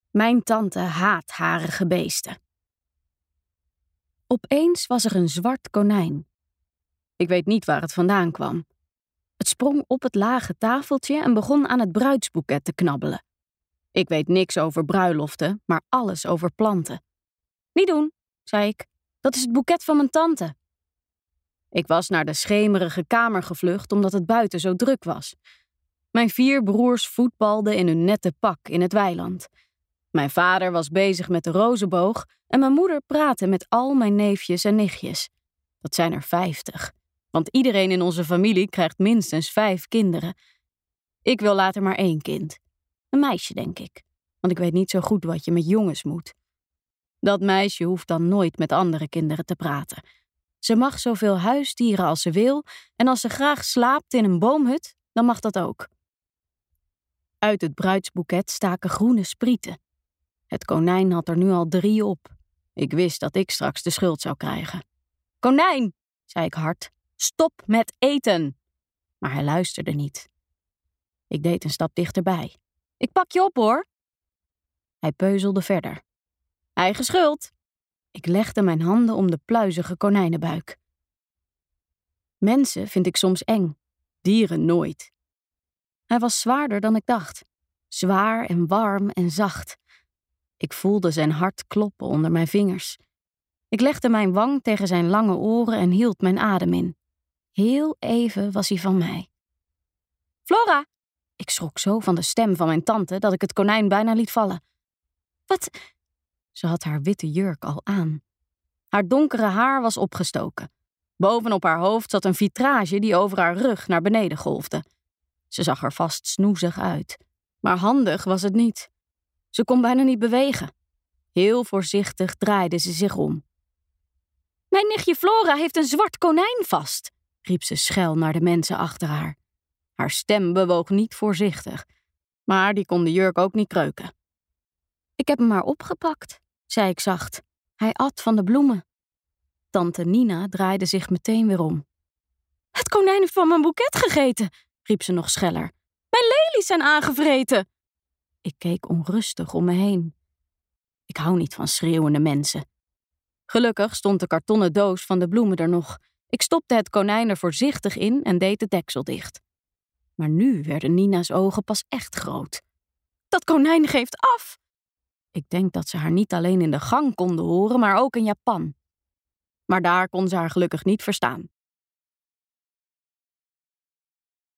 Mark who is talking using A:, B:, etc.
A: Mijn tante haat harige beesten. Opeens was er een zwart konijn. Ik weet niet waar het vandaan kwam. Het sprong op het lage tafeltje en begon aan het bruidsboeket te knabbelen. Ik weet niks over bruiloften, maar alles over planten. Niet doen, zei ik. Dat is het boeket van mijn tante. Ik was naar de schemerige kamer gevlucht omdat het buiten zo druk was. Mijn 4 broers voetbalden in hun nette pak in het weiland. Mijn vader was bezig met de rozenboog en mijn moeder praatte met al mijn neefjes en nichtjes. Dat zijn er 50, want iedereen in onze familie krijgt minstens 5 kinderen. Ik wil later maar 1 kind. Een meisje, denk ik, want ik weet niet zo goed wat je met jongens moet. Dat meisje hoeft dan nooit met andere kinderen te praten. Ze mag zoveel huisdieren als ze wil en als ze graag slaapt in een boomhut, dan mag dat ook. Uit het bruidsboeket staken groene sprieten. Het konijn had er nu al 3 op. Ik wist dat ik straks de schuld zou krijgen. Konijn, zei ik hard, stop met eten. Maar hij luisterde niet. Ik deed een stap dichterbij. Ik pak je op, hoor. Hij peuzelde verder. Eigen schuld. Ik legde mijn handen om de pluizige konijnenbuik. Mensen vind ik soms eng, dieren nooit. Hij was zwaarder dan ik dacht. Zwaar en warm en zacht. Ik voelde zijn hart kloppen onder mijn vingers. Ik legde mijn wang tegen zijn lange oren en hield mijn adem in. Heel even was hij van mij. Flora! Ik schrok zo van de stem van mijn tante dat ik het konijn bijna liet vallen. Wat? Ze had haar witte jurk al aan. Haar donkere haar was opgestoken. Bovenop haar hoofd zat een vitrage die over haar rug naar beneden golfde. Ze zag er vast snoezig uit. Maar handig was het niet. Ze kon bijna niet bewegen. Heel voorzichtig draaide ze zich om. Mijn nichtje Flora heeft een zwart konijn vast, riep ze schel naar de mensen achter haar. Haar stem bewoog niet voorzichtig, maar die kon de jurk ook niet kreuken. Ik heb hem maar opgepakt, zei ik zacht. Hij at van de bloemen. Tante Nina draaide zich meteen weer om. Het konijn heeft van mijn boeket gegeten, riep ze nog scheller. Mijn lelies zijn aangevreten. Ik keek onrustig om me heen. Ik hou niet van schreeuwende mensen. Gelukkig stond de kartonnen doos van de bloemen er nog. Ik stopte het konijn er voorzichtig in en deed het deksel dicht. Maar nu werden Nina's ogen pas echt groot. Dat konijn geeft af! Ik denk dat ze haar niet alleen in de gang konden horen, maar ook in Japan. Maar daar kon ze haar gelukkig niet verstaan.